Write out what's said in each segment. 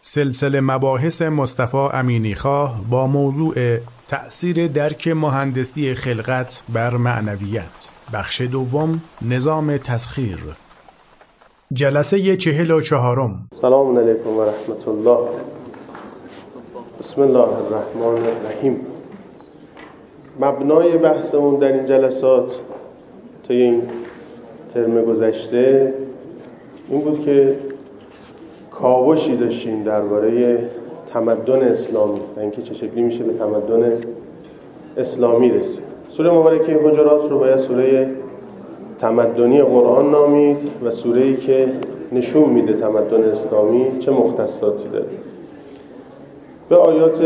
سلسله مباحث مصطفی امینیخواه با موضوع تأثیر درک مهندسی خلقت بر معنویت، بخش دوم، نظام تسخیر، جلسه 44. سلام علیکم و رحمت الله. بسم الله الرحمن الرحیم. مبنای بحثمون در این جلسات طی این ترم گذشته این بود که کاوشی داشتیم درباره تمدن اسلامی و اینکه چه شکلی میشه به تمدن اسلامی رسید. سوره مبارکه حجرات رو باید سوره تمدنی قرآن نامید و سوره‌ای که نشون میده تمدن اسلامی چه مختصاتی داره. به آیات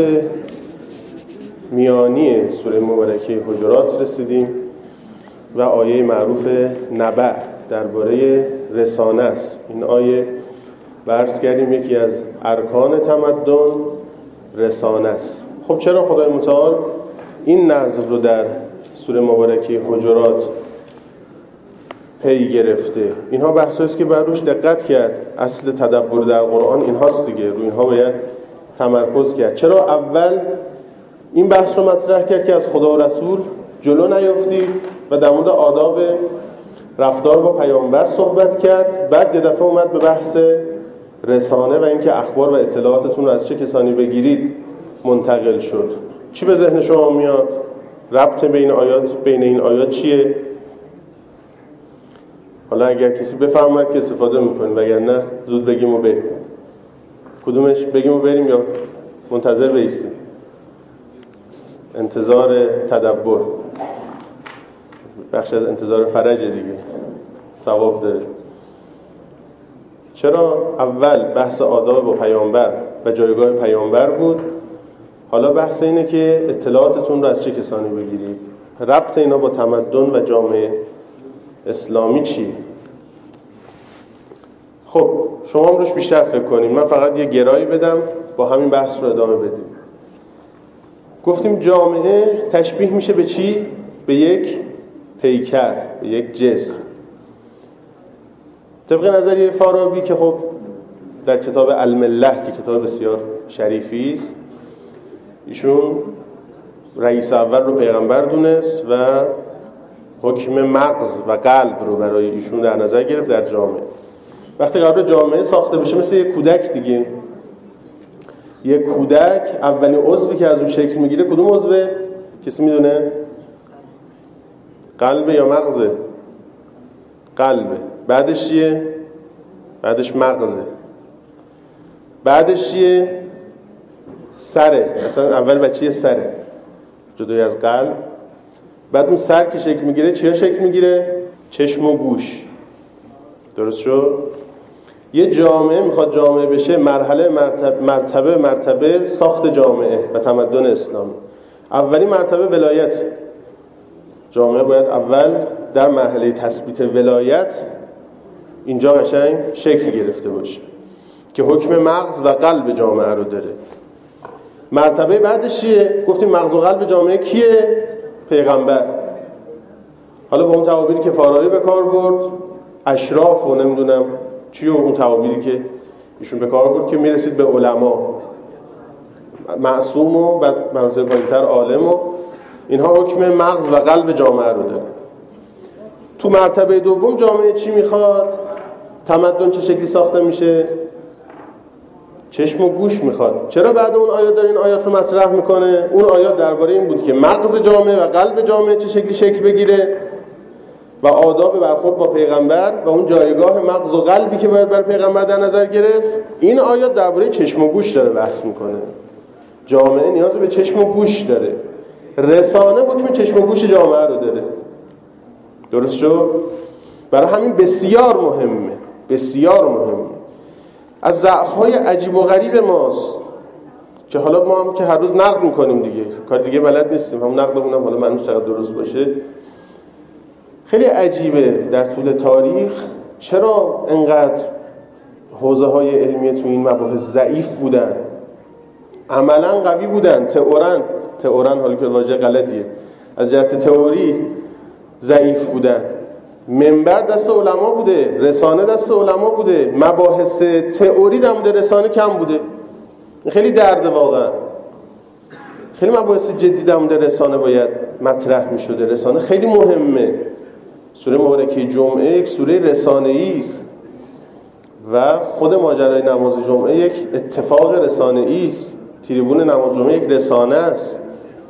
میانی سوره مبارکه حجرات رسیدیم و آیه معروف نبأ درباره رسانه است. این آیه عرض کردیم یکی از ارکان تمدن رسانه است. خب چرا خدای متعال این نظر رو در سوره مبارکه حجرات پی گرفته؟ اینها بحثی است که بر روش دقت کرد. اصل تدبر در قرآن این هاست دیگه، روی اینها باید تمرکز کرد. چرا اول این بحث رو مطرح کرد که از خدا و رسول جلو نیافتید و در مورد آداب رفتار با پیامبر صحبت کرد، بعد یه دفعه اومد به بحث رسانه و اینکه اخبار و اطلاعاتتون رو از چه کسانی بگیرید منتقل شد. چی به ذهن شما میاد؟ ربط بین این آیات چیه؟ حالا اگر کسی بفهمد که استفاده میکنیم، وگرنه زود بگیم و بریم. کدومش بگیم و بریم یا منتظر بایستیم؟ انتظار تدبر بخش از انتظار فرج دیگه، ثواب داره. چرا اول بحث آداب با پیامبر و جایگاه پیامبر بود، حالا بحث اینه که اطلاعاتتون رو از چه کسانی بگیرید؟ ربط اینا با تمدن و جامعه اسلامی چی؟ خب شما هم روش بیشتر فکر کنید، من فقط یه گرایی بدم با همین بحث رو ادامه بدیم. گفتیم جامعه تشبیه میشه به چی؟ به یک پیکر، به یک جسم. طبق نظریه فارابی که خب در کتاب المله که کتاب بسیار شریفی است، ایشون رئیس اول رو پیغمبر دونست و حکم مغز و قلب رو برای ایشون در نظر گرفت در جامعه. وقتی قرار جامعه ساخته بشه مثل یک کودک دیگه، یک کودک اولین عضوی که از اون شکل میگیره کدوم عضوه؟ کسی میدونه؟ قلب یا مغزه؟ قلبه. بعدش چیه؟ بعدش مغزه. بعدش چیه؟ سره. اصلا اول بچه سره جدای از قلب. بعد اون سر که شکل میگیره چیا شکل میگیره؟ چشم و گوش. درست شد؟ یه جامعه میخواد جامعه بشه، مرتبه ساخت جامعه و تمدن اسلامی. اولی مرتبه ولایت. جامعه باید اول در مرحله تثبیت ولایت اینجا قشنگ شکل گرفته باشه که حکم مغز و قلب جامعه رو داره. مرتبه بعدش چیه؟ گفتیم مغز و قلب جامعه کیه؟ پیغمبر. حالا با اون تعابیری که فارابی به کار برد، اشراف و نمیدونم چیه، اون تعابیری که ایشون به کار برد که میرسید به علما، معصوم و بعد منظر پایین‌تر عالم، و اینها حکم مغز و قلب جامعه رو داره. تو مرتبه دوم جامعه چی میخواد؟ تمدن چه شکلی ساخته میشه؟ چشم و گوش میخواد. چرا بعد اون آیات داره این آیات رو مطرح میکنه؟ اون آیات درباره این بود که مغز جامعه و قلب جامعه چه شکلی شکل بگیره و آداب برخورد با پیغمبر و اون جایگاه مغز و قلبی که باید بر پیغمبر در نظر گرفت. این آیات درباره چشم و گوش داره بحث میکنه. جامعه نیاز به چشم و گوش داره. رسانه حکم چشم و گوش جامعه رو داره. درست شد؟ برای همین بسیار مهمه، بسیار مهمه. از ضعف‌های عجیب و غریب ماست که حالا ما هم که هر روز نقد میکنیم دیگه، کار دیگه بلد نیستیم، هم نقدمون هم حالا من چقدر درست باشه. خیلی عجیبه در طول تاریخ چرا انقدر حوزه‌های علمی تو این مباحث ضعیف بودن، عملاً قوی بودن. تئورن حالا که واژه غلطیه، از جهت تئوری ضعیف بودن. منبر دست علما بوده، رسانه دست علما بوده، مباحث تئوری در مورد رسانه کم بوده. خیلی درده واقعا. خیلی مباحث جدی در مورد رسانه باید مطرح می شده. رسانه خیلی مهمه. سوره مبارکه جمعه یک سوره رسانه‌ای است و خود ماجرای نماز جمعه یک اتفاق رسانه‌ای است. تریبون نماز جمعه یک رسانه است.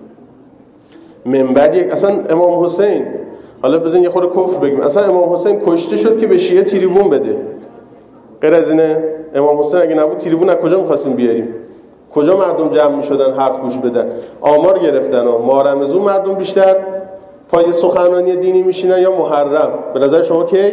منبر یک، اصلا امام حسین، حالا بزن یه خورده کفر بگیم، اصلا امام حسین کشته شد که به شیعه تریبون بده. غیر از اینه امام حسین اگه نبود تریبون از کجا می‌خواستیم بیاریم؟ کجا مردم جمع می‌شدن حرف گوش بدن؟ آمار گرفتن ها، ماه رمضان مردم بیشتر پای سخنرانی دینی میشینن یا محرم؟ به نظر شما کی؟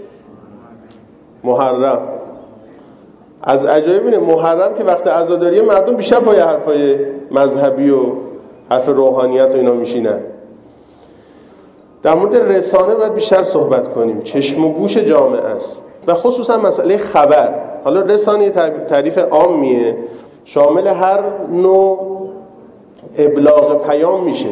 محرم. از عجایب اینه محرم که وقت عزاداریه مردم بیشتر پای حرفای مذهبی و حرف روحانیت و اینا میشینن. در مورد رسانه باید بیشتر صحبت کنیم. چشم و گوش جامعه است و خصوصا مسئله خبر. حالا رسانه تعریف عامیه، شامل هر نوع ابلاغ پیام میشه،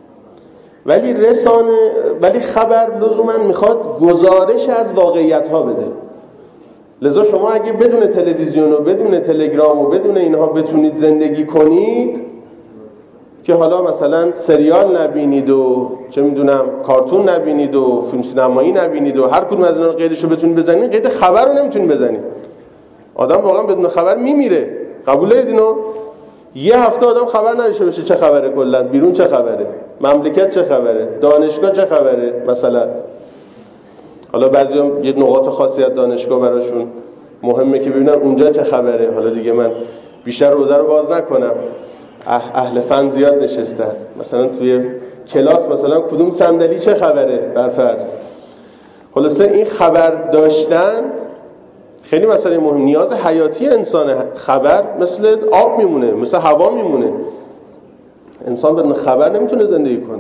ولی خبر لزوما میخواد گزارش از واقعیت ها بده. لذا شما اگه بدون تلویزیون و بدون تلگرام و بدون اینها بتونید زندگی کنید که حالا مثلا سریال نبینید و چه میدونم کارتون نبینید و فیلم سینمایی نبینید و هر کدوم از اینا قیدشو بتونید بزنید، قید خبر رو نمیتونید بزنید. آدم واقعا بدون خبر میمیره. قبول دارید اینو؟ یه هفته آدم خبر نداشته باشه چه خبره، کلا بیرون چه خبره، مملکت چه خبره، دانشگاه چه خبره مثلا. حالا بعضیا یه نقاط خاصی از دانشگاه براشون مهمه که ببینن اونجا چه خبره. حالا دیگه من بیشتر روزه رو باز نکنم. اهل فن زیاد نشستن، مثلا توی کلاس مثلا کدوم صندلی چه خبره برفرض. خلاصه این خبر داشتن خیلی مسئله مهم، نیاز حیاتی انسانه. خبر مثل آب میمونه، مثل هوا میمونه. انسان بدون خبر نمیتونه زندگی کنه.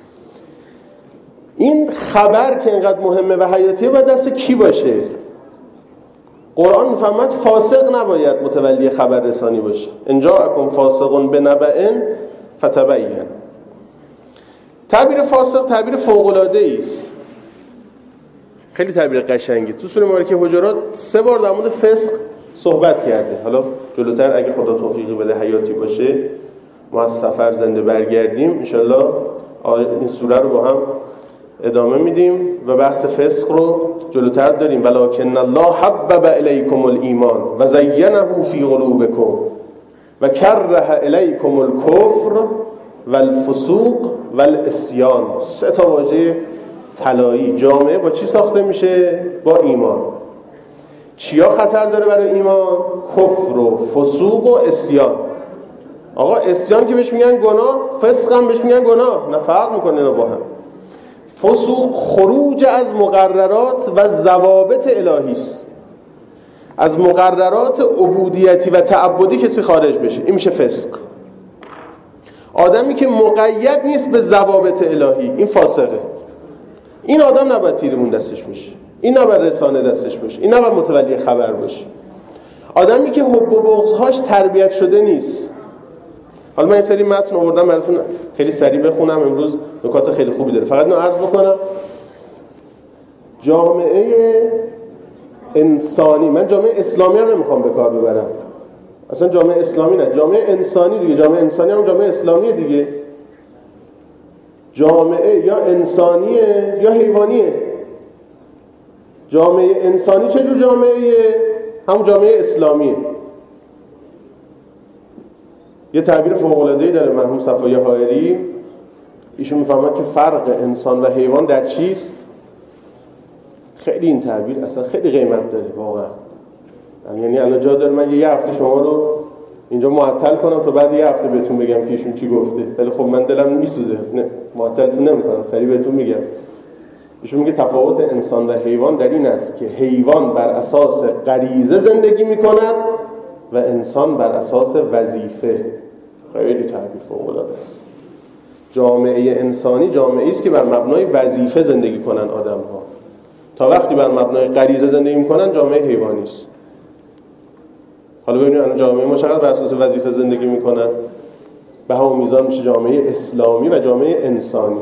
این خبر که اینقدر مهمه و حیاتیه باید دست کی باشه؟ قرآن میفهمد فاسق نباید متولی خبر رسانی باشه. ان جاءکم فاسق بنبأ فتبین. تعبیر فاسق تعبیر فوق‌العاده‌ای است، خیلی تعبیر قشنگی. تو سوره مبارکه حجرات 3 بار در مورد فسق صحبت کرده. حالا جلوتر اگه خدا توفیقی بده حیاتی باشه ما از سفر زنده برگردیم انشالله این سوره رو با هم ادامه میدیم و بحث فسق رو جلوتر داریم. ولکن الله حبب الیکم الایمان و زینه فی قلوبکم و کره الیکم الکفر والفسوق والعصیان. 3 تا واژه طلایی. جامعه با چی ساخته میشه؟ با ایمان. چیا خطر داره برای ایمان؟ کفر و فسوق و عصیان. آقا عصیان که بهش میگن گناه، فسق هم بهش میگن گناه، نه فرق میکنه اینا با هم. فسوق خروج از مقررات و ضوابط الهی است. از مقررات عبودیتی و تعبدی کسی خارج بشه این میشه فسق. آدمی که مقید نیست به ضوابط الهی این فاسقه. این آدم نباید تیرمون دستش باشه، این نباید رسانه دستش باشه، این نباید متولی خبر باشه. آدمی که حب و بغض‌هاش تربیت شده نیست. حالا من این سری متن آوردم براتون خیلی سریع بخونم، امروز نکات خیلی خوبی داره. فقط اینو عرض بکنم جامعه انسانی، من جامعه اسلامی هم نمیخوام به کار ببرم، اصلا جامعه اسلامی نه، جامعه انسانی دیگه. جامعه انسانی هم جامعه اسلامیه دیگه. جامعه یا انسانیه یا حیوانیه. جامعه انسانی چه جور جامعه‌ایه؟ همون جامعه اسلامیه. یه تعبیر فوق‌العاده‌ای داره مرحوم صفای حائری، ایشون میفهمد که فرق انسان و حیوان در چیست. خیلی این تعبیر اصلا خیلی قیمت داره واقعا. یعنی الان جا داره من یه هفته شما رو اینجا معطل کنم تا بعد یه هفته بهتون بگم که ایشون چی گفته. ولی خب من دلم میسوزه، نه معطلتون نمی‌کنم، سریع بهتون میگم. ایشون میگه تفاوت انسان و حیوان در این است که حیوان بر اساس غریزه زندگی میکند و انسان بر اساس وظیفه. خیلی تعبیر فوق‌العاده است. جامعه انسانی جامعه‌ای است که بر مبنای وظیفه زندگی کنن آدم‌ها. تا وقتی بر مبنای غریزه زندگی میکنن جامعه حیوانی است. حالا ببینید الان جامعه ما چقدر بر اساس وظیفه زندگی میکنن. به همون میزان میشه جامعه اسلامی و جامعه انسانی.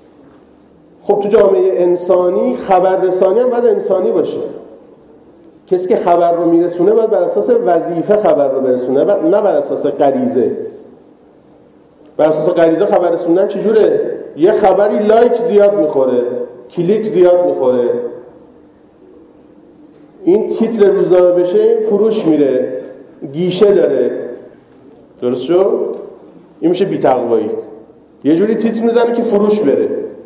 خب تو جامعه انسانی خبررسانی هم باید انسانی باشه. کسی که خبر رو میرسونه باید بر اساس وظیفه خبر رو برسونه و نه بر اساس غریزه. بر اساس غریزه خبر رسوندن چجوره؟ یه خبری لایک زیاد میخوره، کلیک زیاد میخوره، این تیتر روزنامه بشه، این فروش میره، گیشه داره، درست شد؟ این میشه بی‌تقوایی. یه جوری تیتر میزنه که فروش بره.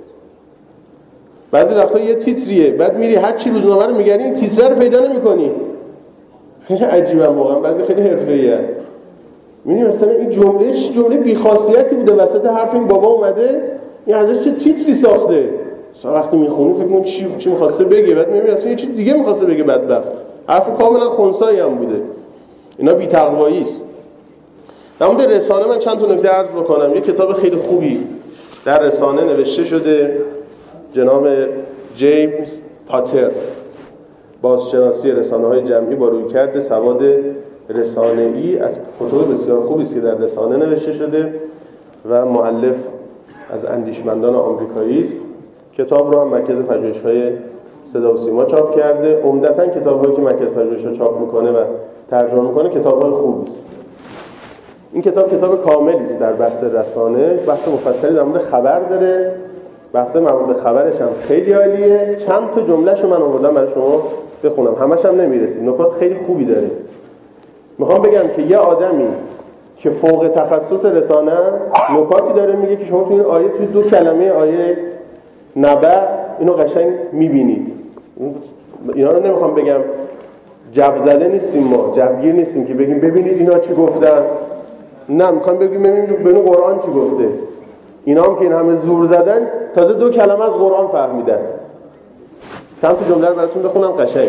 بعضی وقتا یه تیتریه، بعد میری هر چی روزنامه رو میگنی این تیتر رو پیدا نمی‌کنی. خیلی عجیبه واقعا، بعضی خیلی حرفه‌ایه. می‌بینی مثلا این جمله بی‌خاصیتی بوده، وسط حرف این بابا اومده این ازش چه تیتری ساخته. وقتی میخونی فکر می‌کنی چی می‌خواسته بگه، بعد می‌بینی اصلا یه چیز دیگه می‌خواسته بگه بدبخت. حرف کاملا خنثایی هم بوده. اینا بی‌تقوایی است. در مورد رسانه من چند تا نکته عرض بکنم. یه کتاب خیلی خوبی در رسانه نوشته شده، جناب جیمز پاتر، بازشناسی رسانه‌های جمعی با رویکرد سواد رسانه‌ای، از کتاب بسیار خوبی است که در رسانه نوشته شده و مؤلف از اندیشمندان آمریکایی است. کتاب رو هم مرکز پژوهش‌های صدا و سیما چاپ کرده. عمدتاً کتاب‌هایی که مرکز پژوهش‌ها چاپ می‌کنه و ترجمه می‌کنه کتاب‌های خوبی است. این کتاب کاملی است در بحث رسانه، بحث مفصلی در مورد خبر داره. بحث مربوط به خبرش هم خیلی عالیه. چند تا جمله‌شو من آوردم برای شما بخونم، همش هم نمیرسید، نکات خیلی خوبی داره. میخوام بگم که یه آدمی که فوق تخصص رسانه است نکاتی داره میگه که شما تو این آیه، توی 2 کلمه آیه نبأ اینو قشنگ میبینید. اینا رو نمیخوام بگم جب زده نیستیم، ما جبگیر نیستیم که بگیم ببینید اینا چی گفتن، نه، میخوام بگیم ببینید قرآن چی گفته. اینا هم که این همه زور زدن تازه 2 کلمه از قرآن فهمیدن. چند تا جمله رو براتون بخونم قشنگ.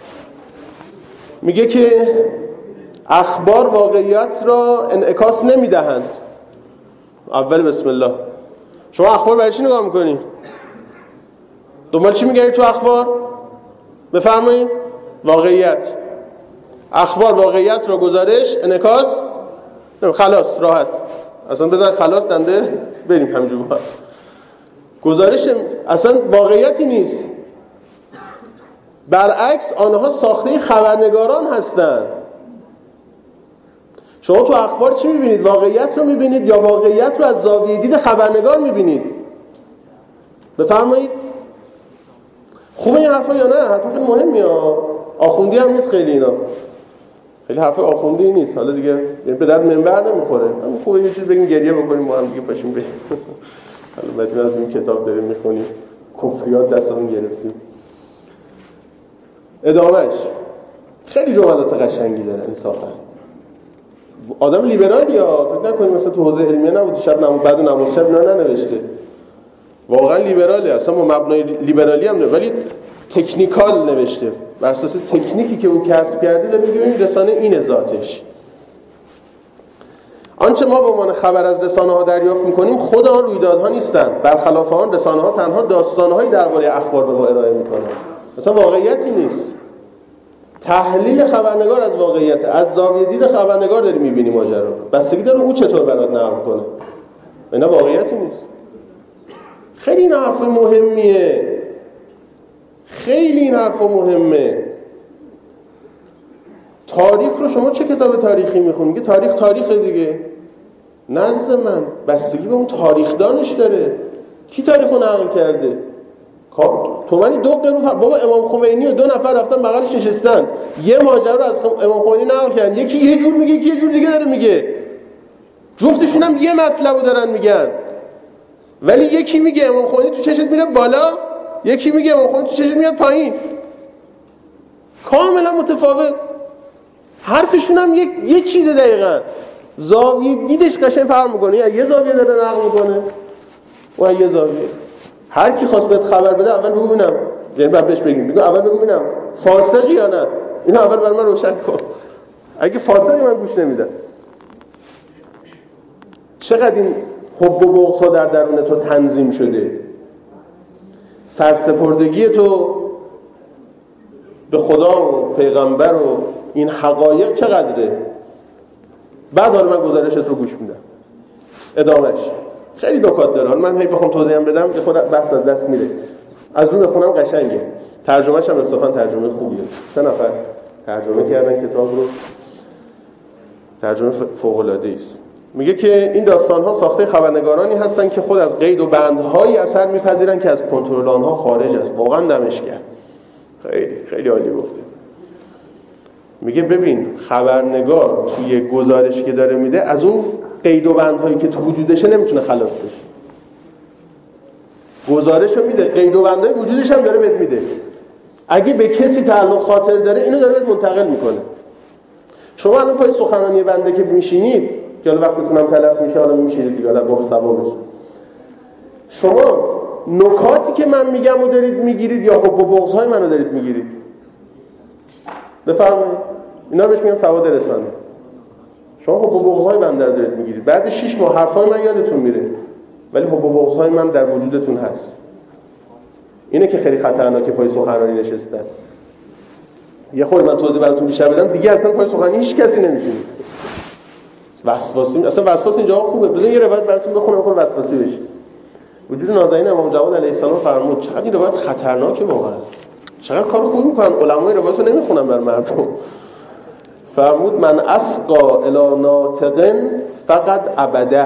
میگه که اخبار واقعیت را انعکاس نمیدهند. اول بسم الله. شما اخبار برای چی نگاه میکنی؟ دنبال چی میگردی تو اخبار؟ بفرمایید. واقعیت. اخبار واقعیت را گزارش انعکاس خلاص، راحت اصلا بزن خلاص دنده بریم همجور. گزارش اصلا واقعیتی نیست، برعکس آنها ساخته خبرنگاران هستند. شما تو اخبار چی میبینید؟ واقعیت رو میبینید یا واقعیت رو از زاویه دید خبرنگار میبینید؟ بفرمایید. خوبه این حرفا یا نه؟ حرفا خیلی مهمیه. آخوندی هم نیست خیلی، اینا خیلی حرف آخوندی نیست. حالا دیگه یعنی به درد منبر نمیخوره. همین خوبه یه چیز بگیم گریه بکنیم با هم دیگه پاشیم بریم. حالا بعد از این کتاب داریم میخونیم، کفریات دستمون گرفتیم. ادامهش خیلی جملات قشنگی داره انصافا. آدم لیبرالیه، فکر نکنید مثلا تو حوزه علمیه نبود، شب نماز بعد نماز شب اینا ننوشته. واقعا لیبرالیه، اصلا با مبنای لیبرالی هم نه، ولی تکنیکال نوشته. بر اساس تکنیکی که او کسب کرده داره میگه این رسانه اینه ذاتش. آنچه ما به عنوان خبر از رسانه‌ها دریافت می‌کنیم خود آن رویدادها نیستند. برخلاف آن رسانه‌ها تنها داستان‌هایی درباره اخبار به ما ارائه می‌کنند. مثلا واقعیتی نیست. تحلیل خبرنگار از واقعیت، از زاویه دید خبرنگار داری می‌بینی ماجرا رو. بستگی داره او چطور برات نقل کنه. اینا واقعیتی نیست. خیلی این حرف مهمیه. خیلی این حرف مهمه. تاریخ رو شما چه کتاب تاریخی میخونی؟ میگه تاریخ دیگه. نزد من بستگی به اون تاریخ دانش داره. کی تاریخ رو نقل کرده؟ تو منی 2 قرون بابا امام خمینی و 2 نفر رفتن بغلش نشستن یه ماجرا رو از امام خمینی نقل کردن. یکی یه جور میگه، یکی یه جور دیگه داره میگه. جفتشون هم یه مطلب رو دارن میگن. ولی یکی میگه امام خمینی تو چشت میره بالا، یکی میگه امام خمینی تو چشت میاد پایین. کاملا متفاوت. حرفشون هم یه چیز دقیقاً. زاویه دیدش قشنگ فرق میکنه. یه زاویه داره نقل میکنه و یه زاویه. هر کی خواست بهت خبر بده اول بگو ببینم، یعنی بعد بهش بگو اول بگو ببینم فاسقی یا نه. اینو اول برای من روشن کن. اگه فاسقی من گوش نمیدم. چقدر این حب و بغض‌ها در درون تو تنظیم شده. سرسپردگی تو به خدا و پیغمبر و این حقایق چقدره. بعد حالا من گزارشت رو گوش میدم. ادامهش خیلی نکات داره. من هی بخوام توضیح بدم که خود بحث از دست میره. از اون بخونم قشنگه. ترجمه‌ش هم انصافا ترجمه خوبیه. 3 نفر ترجمه کردن کتاب رو، ترجمه فوق‌العاده‌ای است. میگه که این داستان‌ها ساخته خبرنگارانی هستن که خود از قید و بندهای اثر میپذیرن که از کنترل آنها خارج است. واقعا دمش گرم. خیلی خیلی عالی گفته. میگه ببین خبرنگار توی گزارشی که داره میده از اون قید و بندهایی که تو وجودشه نمیتونه خلاص بشه. گزارشو میده، قید و بندهای وجودش هم داره بهت میده. اگه به کسی تعلق خاطر داره اینو داره بهت منتقل میکنه. شما الان پای سخنرانی بنده که میشینید که حالا وقتتون هم تلف میشه، حالا میشینید دیگه، حالا باب ثوابش، شما نکاتی که من میگم رو دارید میگیرید یا با بغض‌های منو دارید میگیرید؟ بفرمایید. اینا رو بهش میگن سواد رسانه. شما با بغض‌های من دارید میگیرید. بعد 6 ماه حرفای من یادتون میره، ولی با بغض‌های من در وجودتون هست. اینه که خیلی خطرناکه پای سخنرانی نشستن. یه خورده من توضیح براتون بیشتر بدم، دیگه اصلا پای سخنرانی هیچ کسی نمیشینه. وسواسی، اصلا وسواس اینجا خوبه. بزن یه روایت براتون بخونم که وسواسی بشه. وجود نازنین امام جواد علیه السلام فرمود چقدر این روایت خطرناکه واقعا. چقدر کار خوب میکنن علمای روایت رو نمیخونن بر مردم. فرمود من اسقا الی ناطق فقط عبده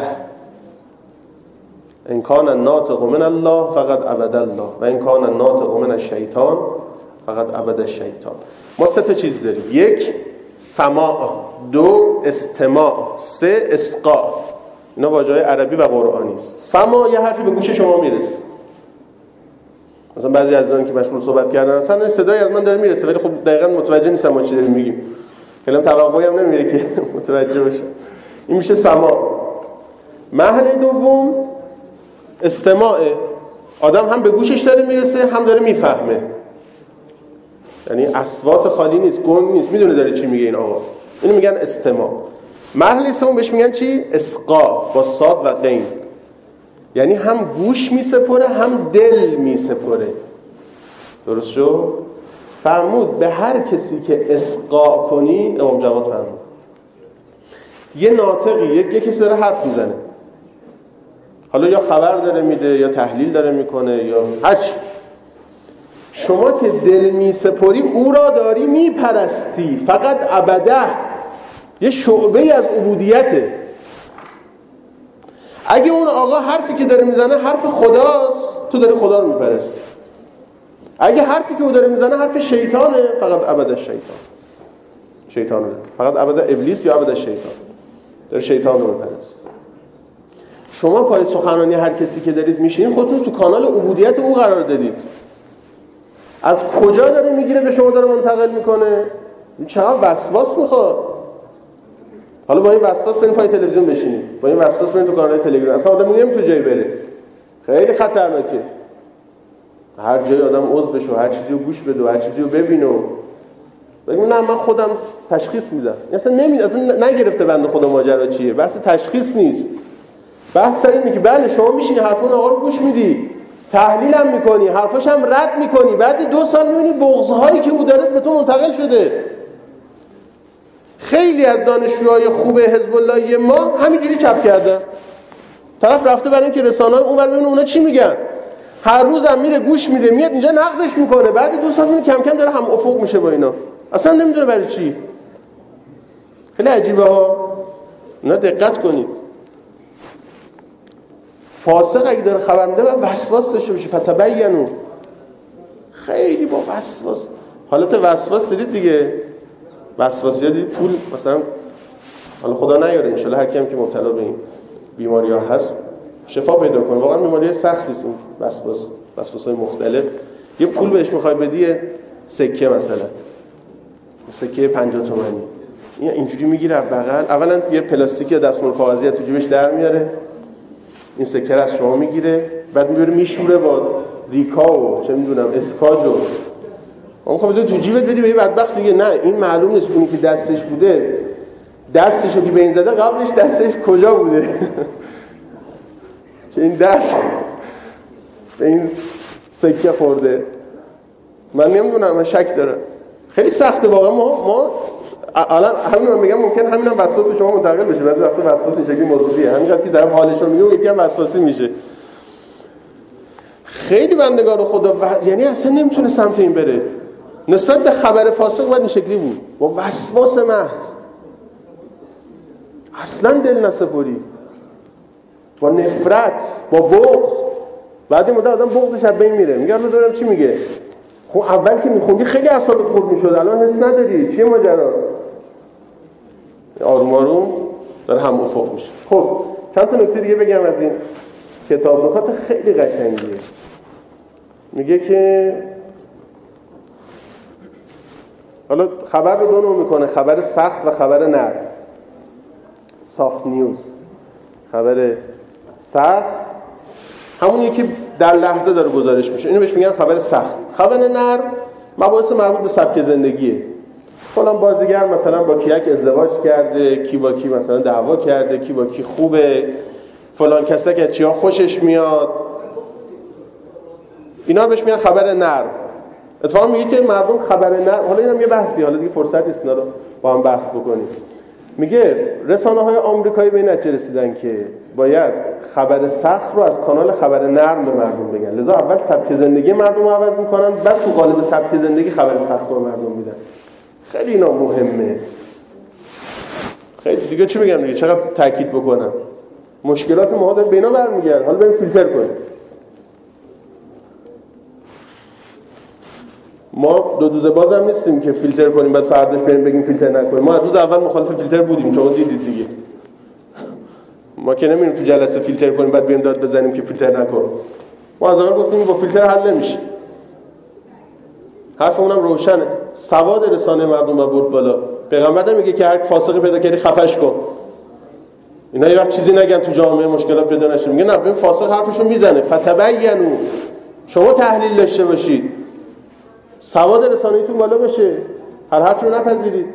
ان کان الناطق من الله فقط عبد الله و ان کان الناطق من الشیطان فقط عبد الشیطان. ما 3 تا چیز داریم. 1 سماع، 2 استماع، 3 اسقا. اینا واژه‌های عربی و قرآنی است. سماع یه حرفی به گوش شما میرسه. مثلا بعضی از اون که مشغول صحبت کردن اصلا صدایی از من داره میرسه ولی خب دقیقاً متوجه نیستم ما چی داریم میگیم. خیلی توقعی هم نمیره که متوجه بشه. این میشه سماع. مرحله دوم استماع. آدم هم به گوشش داره میرسه هم داره میفهمه. یعنی اصوات خالی نیست، گنگ نیست، میدونه داره چی میگه این آقا. اینو میگن استماع. مرحله سوم بهش میگن چی؟ اسقا با صاد و غین. یعنی هم گوش میسپره هم دل میسپره. درست شد؟ فرمود به هر کسی که اسقا کنی، امام جواد فرمود یه ناطقی، یه کسی داره حرف میزنه، حالا یا خبر داره میده یا تحلیل داره میکنه یا هرچی، شما که دل میسپری او را داری میپرستی. فقط عبده یه شعبه از عبودیته. اگه اون آقا حرفی که داره میزنه حرف خداست، تو داری خدا رو میپرستی. اگه حرفی که او داره میزنه حرف شیطانه، فقط عبد شیطانه. فقط عبد ابلیس یا عبد شیطان، داره شیطان رو میپرستی. شما پای سخنرانی هر کسی که دارید میشین خودتون تو کانال عبودیت او قرار دادید. از کجا داره میگیره به شما داره منتقل میکنه؟ چقدر وسواس میخواد. حالا با این وسواس برید پای تلویزیون بشینید، با این وسواس برید تو کانال تلگرام، اصلا آدم میگم تو جای بره. خیلی خطرناکه. هر جای آدم عضو بشه و هر چیزی رو گوش بده و هر چیزی رو ببینه و بگم نه من خودم تشخیص میدم. اصلا نگرفته بنده خدا ماجرا چیه. بحث تشخیص نیست. بحث سر اینه که بله شما میشینی حرفون آقا رو گوش میدی، تحلیل هم میکنی، حرفاش هم رد میکنی، بعد 2 سال میبینی بغض‌هایی که او داره به تو منتقل شده. خیلی از دانشجوهای خوب حزب اللهی ما همینجوری چپ کردن. طرف رفته برای اینکه رسانه‌های اونور ببینه اونا چی میگن. هر روز هم میره گوش میده، میاد اینجا نقدش میکنه، بعد 2 سال میبینی کم کم داره هم افق میشه با اینا. اصلا نمیدونه برای چی. خیلی عجیبه ها. اینا دقت کنید. فاسق اگه داره خبر میده باید وسواس داشته باشه. فتبینوا. خیلی با وسواس. حالت وسواس دیدید دیگه. وسواسی دیدید پول مثلا، حالا خدا نیاره ان شاءالله هر کی هم که مبتلا به این بیماری‌ها هست شفا پیدا کنه. واقعا بیماری سختی است این وسواس‌های مختلف. یه پول بهش می‌خوای بدی، سکه مثلا سکه 50 تومانی، این اینجوری میگیره بغل، اولا یه پلاستیک یا دستمال کاغذی تو جیبش در میاره، این سکه رو از شما میگیره، بعد میبره میشوره با ریکا و چه میدونم اسکاج و اون خب بذار تو جیبت بدی به یه بدبخت دیگه. نه این معلوم نیست اونی که دستش بوده، دستشو که به این زده قبلش دستش کجا بوده که این دست به این سکه خورده. من نمیدونم، من شک دارم. خیلی سخته واقعا. ما الان همین من میگم ممکن همین هم وسواس به شما منتقل بشه. بعضی وقتا وسواس این شکلی موضوعیه، همینقدر که طرف حالش رو میگه یکی هم وسواسی میشه. خیلی بندگان خدا یعنی اصلا نمیتونه سمت این بره. نسبت به خبر فاسق باید این شکلی بود، با وسواس محض، اصلا دل نسپاری، با نفرت، با بغض. بعد این مدت آدم بغضش از بین میره. میگم بذارم چی میگه. خب اول که میخوندی خیلی اعصابت خورد میشد، الان حس نداری. چیه ماجرا؟ آروم آروم داره هم افق میشه. خب چند تا نکته دیگه بگم از این کتاب. نکات خیلی قشنگیه. میگه که حالا خبر رو دو نوع میکنه، خبر سخت و خبر نرم. سافت نیوز. خبر سخت همونیه که در لحظه داره گزارش میشه، اینو بهش میگن خبر سخت. خبر نرم مباحث مربوط به سبک زندگیه. فلان بازیگر مثلا با کیک ازدواج کرده، کی با کی مثلا دعوا کرده، کی با کی خوبه، فلان کسا که چیا خوشش میاد، اینا بهش میگن خبر نرم. اتفاقا میگه که مردم خبر نرم، حالا اینم یه بحثی، حالا دیگه فرصت نیست اینا رو با هم بحث بکنیم. میگه رسانه‌های آمریکایی به این نتیجه رسیدن که باید خبر سخت رو از کانال خبر نرم به مردم بگن، لذا اول سبک زندگی مردم رو عوض میکنن، بعد تو قالب سبک زندگی خبر سخت رو به مردم میدن. خیلی اینا مهمه. خیلی دیگه چی بگم دیگه، چقدر تاکید بکنم. مشکلات ما داره به اینا برمیگرده. حالا بریم فیلتر کنیم. ما دو دوزه باز هم نیستیم که فیلتر کنیم بعد فرداش بریم بگیم فیلتر نکنیم. ما از روز اول مخالف فیلتر بودیم، شما دیدید دیگه. ما که نمیریم تو جلسه فیلتر کنیم بعد بریم داد بزنیم که فیلتر نکن. ما از اول گفتیم با فیلتر حل نمیشه. حرفمون هم روشنه. سواد رسانه مردم رو برد بالا. پیغمبر نمیگه که هر فاسقی پیدا کردی خفش کن. اینا یه وقت چیزی نگن تو جامعه مشکلات پیدا نشه. میگه نه، ببین فاسق حرفشو میزنه، فتبینوا، شما تحلیل داشته باشید، سواد رسانه‌ایتون بالا بشه، هر حرفی رو نپذیرید.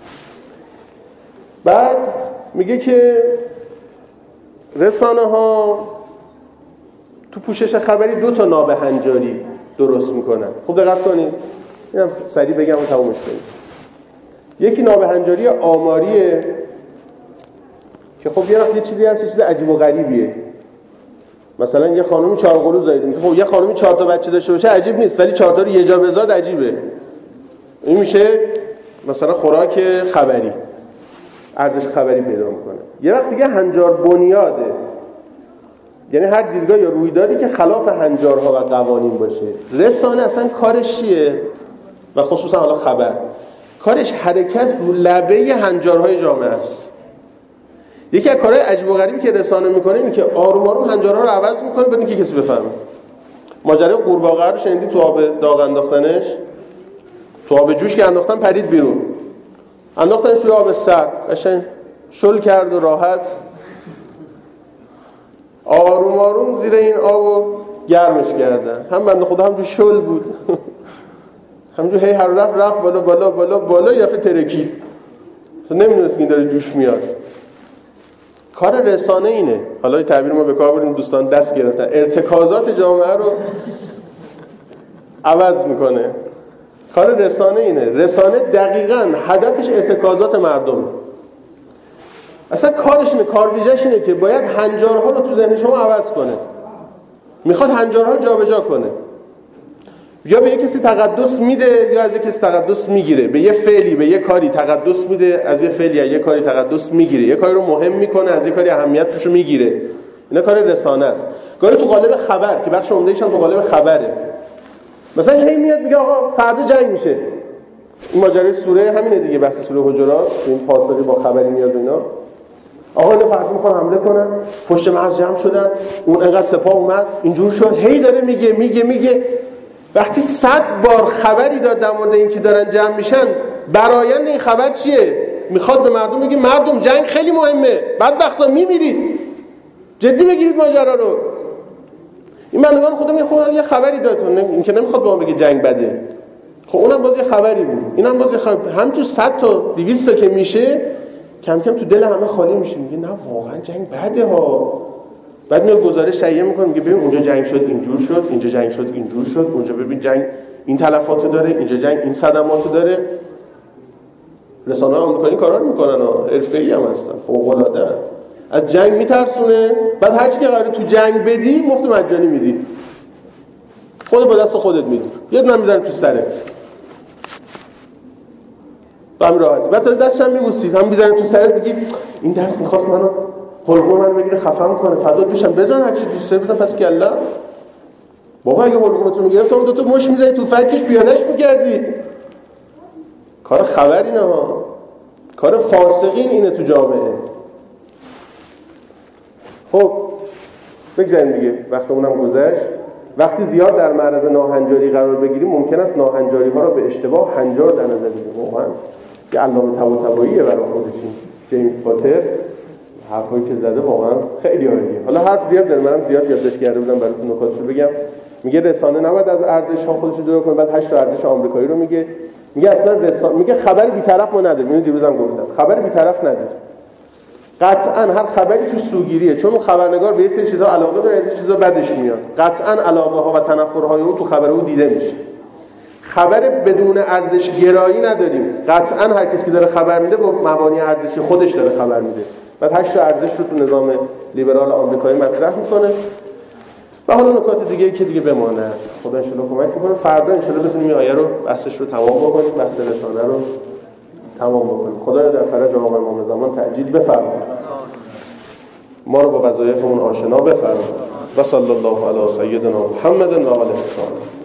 بعد میگه که رسانه ها تو پوشش خبری دو تا نابهنجاری درست میکنن. خوب دقت کنید، اینم سریع بگم و تمومش کنیم. یکی نابهنجاری آماریه که خب یه چیزی هست، یه چیز عجیب و غریبیه. مثلا یه خانومی 4 قلو زایده، خب یه خانومی 4 تا بچه داشته باشه عجیب نیست، ولی 4 تا رو یه جا بذاد عجیبه. این میشه مثلا خوراک خبری، ارزش خبری پیدا میکنه. یه وقت دیگه هنجار بنیاده، یعنی هر دیدگاه یا رویدادی که خلاف هنجارها و قوانین باشه. رسانه اصلا کارش چیه؟ و خصوصا حالا خبر، کارش حرکت رو لبه هنجارهای جامعه است. یکی از کارهای عجیب و غریبی که رسانه میکنه اینه که آروم آروم هنجارها رو عوض میکنه بدون که کسی بفهمه. ماجرای قورباغه رو شنیدی؟ تو آب داغ انداختنش، تو آب جوش که انداختن پرید بیرون، انداختنش توی آب سرد، قشنگ شل کرد و راحت آروم آروم زیر این آبو گرمش کردن. هم بنده خدا هم جو شل بود همونجور هی هر رفت بالا بالا بالا بالا، یه دفعه ترکید، تو نمیدونست که این داره جوش میاد. کار رسانه اینه، حالا تعبیر ما به کار بردیم، دوستان دست گرفتن، ارتکازات جامعه رو عوض میکنه. کار رسانه اینه. رسانه دقیقاً هدفش ارتکازات مردم. اصلا کارش اینه، کار ویژه‌ش اینه که باید هنجارها رو تو ذهن شما عوض کنه. میخواد هنجارها رو جابجا کنه. یا به یه کسی تقدس میده یا از یه کسی تقدس میگیره. به یه فعلی، به یه کاری تقدس میده، از یه فعلی یا یه کاری تقدس میگیره. یه کاری رو مهم میکنه، از یه کاری اهمیتش رو میگیره. اینا کار رسانه است. گاهی تو قالب خبر که بخش عمده‌ایش هم تو قالب خبره. مثلا هی میاد میگه آقا فردا جنگ میشه. این ماجرای سوره همینه دیگه، بحث سوره حجرات، این فاصله با خبری میاد اینا. آقا اینا فردا میخوان حمله کنن، پشت مرز جمع شدن، اون انقدر سپاه اومد، اینجور شد. هی داره میگه وقتی 100 بار خبری داد در مورد این که دارن جمع میشن، برآیند این خبر چیه؟ میخواد به مردم بگه مردم جنگ خیلی مهمه، بدبختا میمیرید، جدی بگیرید ماجرا رو. این بندگان خدا میخواد یه خبری داد، این که نمیخواد به ما بگه جنگ بده. خب اونم باز یه خبری بود، اینم باز یه خبر. هم تو 100 تا 200 تا که میشه، کم کم تو دل همه خالی میشه، میگه نه واقعا جنگ بده ها. بعد میاد گزارش تهیه میکنه، میگه ببین اونجا جنگ شد اینجور شد، اینجا جنگ شد اینجور شد، اونجا ببین جنگ این تلفاتو داره، اینجا جنگ این صدماتو داره. رسانه‌های آمریکایی کارا میکنن ها، حرفه‌ای هم هستن، فوق العاده. از جنگ میترسونه، بعد هر چی که قراره تو جنگ بدی مفت مجانی میدی. خودت با دست خودت میدی. یه دونه میزنه تو سرت. به همین راحتی. بعد تا دستش هم میبوسی، هم میزنه تو سرت، میگی این دست میخواست منو حلقوم منو بگیره خفم کنه، فدا بشم، بزن هر چی دوست داری بزن، پس کلا بابا اگه حلقومتون میگرفت اون دو تا مش میزنی تو فکش پیادهش میگردی. کار خبری نه، کار فاسقین اینه تو جامعه. خب بگذاریم دیگه، وقتمون هم گذشت. وقتی زیاد در معرض ناهنجاری قرار بگیریم ممکن است ناهنجاری ها را به اشتباه هنجار در نظر بگیریم. واقعا یه علامه طباطباییه برای خودش جیمز پاتر، حرفایی که زده واقعا خیلی عالیه. حالا حرف زیاد داره، منم زیاد یادداشت کرده بودم براتون نکاتشو بگم. میگه رسانه نباید از ارزش ها خودش رو جدا کنه، بعد 8 تا ارزش آمریکایی رو میگه اصلا رسانه، میگه خبر بی‌طرف ما نداریم. اینو دیروزم گفتم، خبر بی‌طرف نداریم. قطعاً هر خبری تو سوگیریه، چون اون خبرنگار به یه سری چیزا علاقه داره، از این چیزا بدش میاد. قطعاً علاقه ها و تنفرهای اون تو خبر او دیده میشه. خبر بدون ارزش گرایی نداریم. قطعاً هر کسی که داره خبر میده با مبانی ارزشی خودش داره خبر میده. بعد 8 تا ارزش رو تو نظام لیبرال آمریکایی مطرح میکنه. و حالا نکات دیگه که دیگه بماند، خدا ان شاءالله کمک کنه فردا ان شاءالله بتونیم این آیه رو بحثش رو تمام بکنیم، بحث رسانه رو تمام بکنیم. خدایا در فرج آقا امام زمان تعجیل بفرمایید، ما رو با وظایفمون آشنا بفرمایید. و صلی الله علی سیدنا محمد و آله الطاهرین.